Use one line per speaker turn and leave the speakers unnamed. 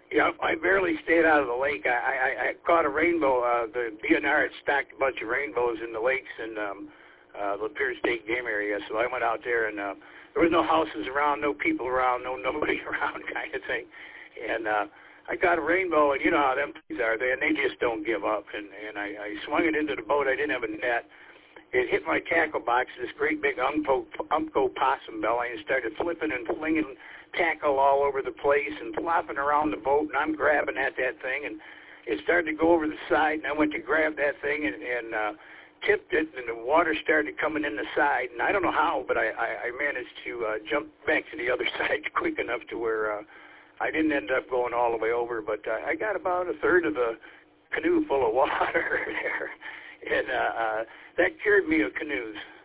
Yeah, I barely stayed out of the lake. I caught a rainbow. The DNR had stacked a bunch of rainbows in the lakes in Lapeer State Game Area, so I went out there, and there was no houses around, no people around, nobody around kind of thing. And I got a rainbow, and you know how them things are. They just don't give up. And I swung it into the boat. I didn't have a net. It hit my tackle box, this great big Umpqua possum belly, and started flipping and flinging tackle all over the place and flopping around the boat, and I'm grabbing at that thing, and it started to go over the side, and I went to grab that thing and tipped it, and the water started coming in the side, and I don't know how, but I managed to jump back to the other side quick enough to where I didn't end up going all the way over, but I got about a third of the canoe full of water there, and that cured me of canoes.